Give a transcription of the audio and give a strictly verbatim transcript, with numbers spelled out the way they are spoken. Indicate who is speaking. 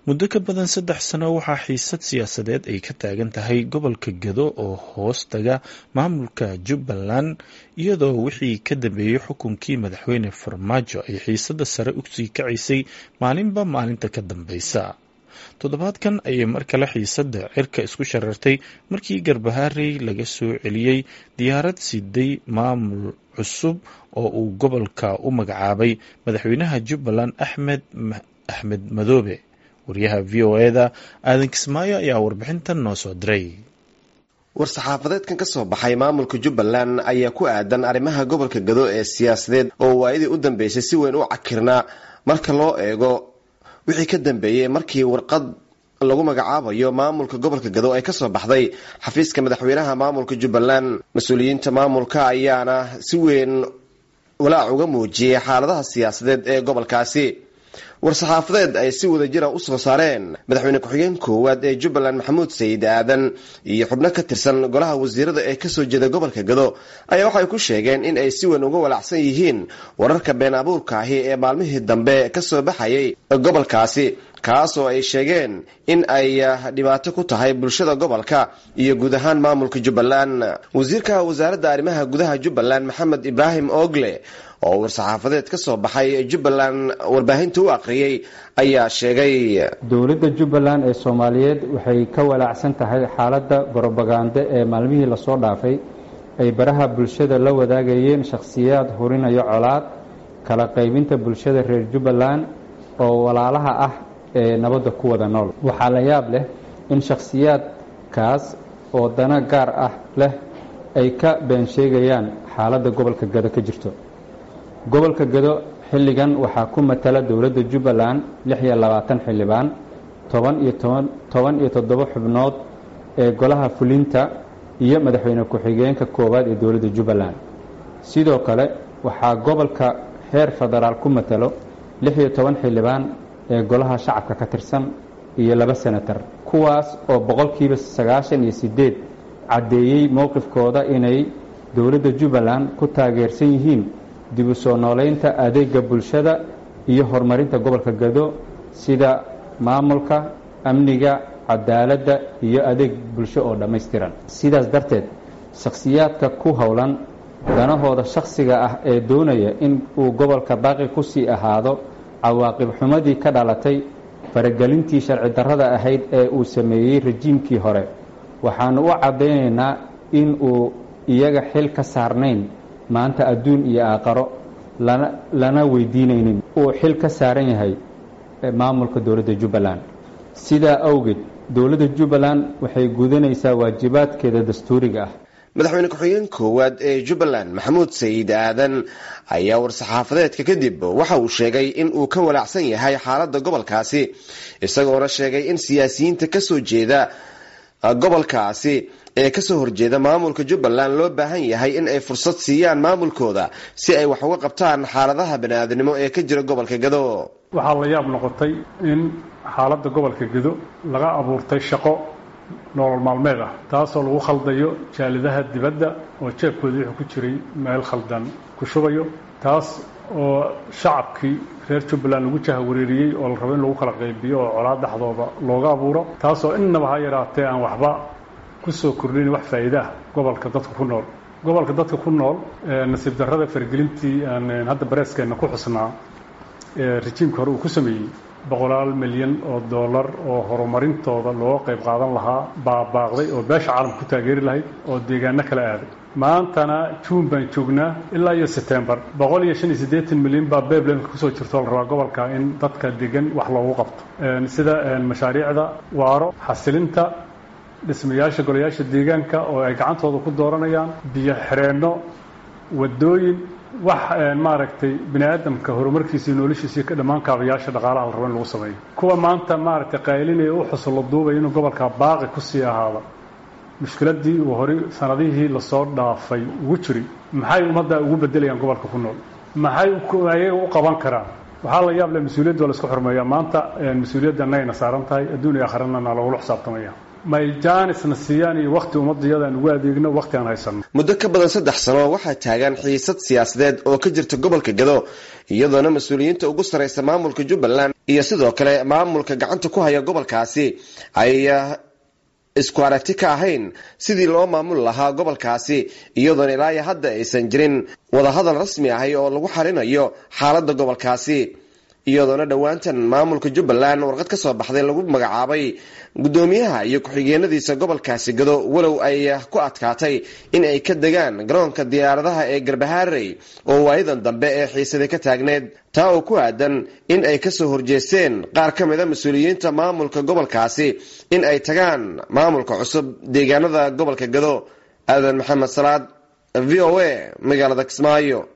Speaker 1: muddo ka badan saddex sano waxaa xiisad siyaasadeed ay ka taagan tahay gobolka Gedo oo hoos taga maamulka Jubbaland iyadoo wixii ka dambeeyay xukunkii madaxweyne Farmaajo ay xiisada sare u sii kacisay maalinba maalinta ka dambeysa. Toddobaadkan ayay mar kale xiisada cirka isku sharartay markii Garbaharey laga soo celiyay diyaarad siday maamul cusub oo uu gobolka u magacaabay madaxweynaha Jubbaland Axmed Axmed Madoobe. wariyaha V O A-da Aadan Kismaayo ayaa warbixintan noo soo diray.
Speaker 2: war-saxaafadeedkan ka soo baxay maamulka Jubbaland ayaa ku aadan arrimaha gobolka Gedo ee siyaasadeed oo waayadii u dambeysay si weyn u cakirnaa marka loo eego wixii ka dambeeyay markii warqad lagu magacaabayo maamulka gobolka Gedo ay ka soo baxday xafiiska madaxweynaha maamulka Jubbaland. mas'uuliyiinta maamulka ayaana si weyn walaac uga muujiyay xaaladaha siyaasadeed ee gobolkaasi. war-saxaafadeed ay si wada jira u soo saareen madaxweyne ku-xigeen koowaad ee Jubbaland Maxamuud Sayid Aadan iyo xubno ka tirsan golaha wasiirada ee ka soo jeeda gobolka Gedo ayaa waxay ku sheegeen in ay si weyn uga walacsan yihiin wararka been abuurka ah ee maalmihii dambe ka soo baxayay gobolkaasi, kaasoo ay sheegeen in ay dhibaato ku tahay bulshada gobolka iyo guud ahaan maamulka Jubbaland. wasiirka wasaaradda arrimaha gudaha Jubbaland Maxamed Ibraahim Ogle oo war-saxaafadeed ka soo baxay Jubbaland warbaahinta u aqriyay ayaa sheegay
Speaker 3: dowladda Jubbaland ee Soomaaliyeed waxay ka walacsan tahay xaaladda propaganda ee maalmihii la soo dhaafay ay baraha bulshada la wadaagayeen shakhsiyaad horinayo colaad kala qaybinta bulshada reer Jubbaland oo walaalaha ah ee nabadda ku wada nool. waxaa la yaab leh in shakhsiyaadkaas oo dana gaar ah leh ay ka been sheegayaan xaaladda gobolka Gedo ka jirto. gobolka Gedo xilligan waxaa ku matala dowladda Jubbaland lix iyo labaatan xildhibaan, toban iyo toban iyo toddoba xubnood ee golaha fulinta iyo madaxweyne ku-xigeenka koowaad ee dowladda Jubbaland. sidoo kale waxaa gobolka heer federaal ku matalo lix iyo toban xildhibaan ee golaha shacabka ka tirsan iyo laba senatar, kuwaas oo boqolkiiba sagaashan iyo sideed caddeeyey mowqifkooda inay dowladda Jubbaland ku taageersan yihiin dib u soo nooleynta adeega bulshada iyo horumarinta gobolka Gedo sida maamulka, amniga, cadaaladda iyo adeeg bulsho oo dhammaystiran. sidaas darteed shakhsiyaadka ku howlan danahooda shakhsiga ah ee doonaya in uu gobolka baaqi ku sii ahaado cawaaqib xumadii ka dhalatay faragelintii sharci darrada ahayd ee uu sameeyey rajiimkii hore, waxaanu u caddaynaynaa in uu iyaga xil ka saarnayn maanta adduun iyo aakharo lana lana weydiinaynin uu xil ka saaran yahay maamulka dowladda Jubbaland. sidaa awgeed dowladda Jubbaland waxay gudanaysaa waajibaadkeeda dastuuriga ah.
Speaker 2: madaxweyne ku-xigeen koowaad ee Jubbaland Maxamuud Sayid Aadan ayaa war-saxaafadeedka kadib waxa uu sheegay in uu ka walacsan yahay xaaladda gobolkaasi, isagoona sheegay in siyaasiyiinta ka soo jeeda gobolkaasi ee ka soo horjeeda maamulka Jubbaland loo baahan yahay in ay fursad siiyaan maamulkooda si ay wax uga qabtaan xaaladaha bani'aadanimo ee ka jira gobolka Gedo.
Speaker 4: waxaa la yaab noqotay in xaaladda gobolka Gedo laga abuurtay shaqo nolol maalmeed ah, taasoo lagu khaldayo jaalidaha dibadda oo jeebkooda wixii ku jiray meel khaldan ku shubayo, taas oo shacabkii reer Jubbaland lagu jahawareeriyey oo la rabo in lagu kala qaybiyo oo colaad dhexdooda looga abuuro, taasoo innaba ha yaraatee aan waxba kusoo kordhin wax faa'iido ah gobolka dadka ku nool. gobolka dadka ku nool nasiib darrada fargelintii aan hadda bareeskeena ku xusnaa ee rajiimka hore uu ku sameeyey boqolaal milyan oo dollar oo horumarintooda looga qayb qaadan lahaa baabaaqday oo beesha caalamka ku taageeri lahayd oo deegaano kala aaday. maantana juun baan joognaa ilaa iyo September boqol iyo shan iyo siddeetan milyan baa beeblemka kusoo jirto la rabaa gobolka in dadka degan wax loogu qabto, sida mashaariicda waaro, xasilinta dhismayaasha golayaasha deegaanka oo ay gacantooda ku dooranayaan, biyo xireenno, wadooyin, wax maaragtay bini'aadamka horumarkiisa iyo noloshiisa ka dhammaan kaabayaasha dhaqaalaha la rabo in lagu sameeyo. kuwa maanta maaragtay qaylinaya u xusul duubay inuu gobolka baaqi ku sii ahaado mushkiladii uu hore sanadihii la soo dhaafay ugu jiray, maxay ummadda ugu bedelayaan gobolka ku nool, maxay ayaga u qaban karaan? waxaa la yaab leh mas-uuliyadda waa la isku xurmeeyaa. maanta mas-uuliyaddanna ayna saaran tahay adduun iyo aakhirana lagula xisaabtamaya. may jaanisna siiyaan iyo waqti ummadiyadaan ugu adeegno waqti aan haysanno.
Speaker 2: muddo ka badan saddex sano waxaa taagan xiisad siyaasadeed oo ka jirta gobolka Gedo iyadoona mas'uuliyiinta ugu sareysa maamulka Jubbaland iyo sidoo kale maamulka gacanta ku haya gobolkaasi ay isku aragti ka ahayn sidii loo maamul lahaa gobolkaasi, iyadoona ilaa iyo hadda aysan jirin wadahadal rasmi ahi oo lagu xalinayo xaaladda gobolkaasi, iyadoona dhowaantan maamulka Jubbaland warqad ka soo baxday lagu magacaabay gudoomiyaha iyo ku-xigeenadiisa gobolkaasi Gado, walow ay ku adkaatay in ay ka degaan garoonka diyaaradaha ee Garbaharey oo waayadan dambe ee xiisada ka taagneed, taa oo ku aadan in ay ka soo horjeesteen qaar ka mid ah mas'uuliyiinta maamulka gobolkaasi in ay tagaan maamulka cusub deegaanada gobolka Gado. Aadan Maxamed Salaad, V O A, magaalada Kismaayo.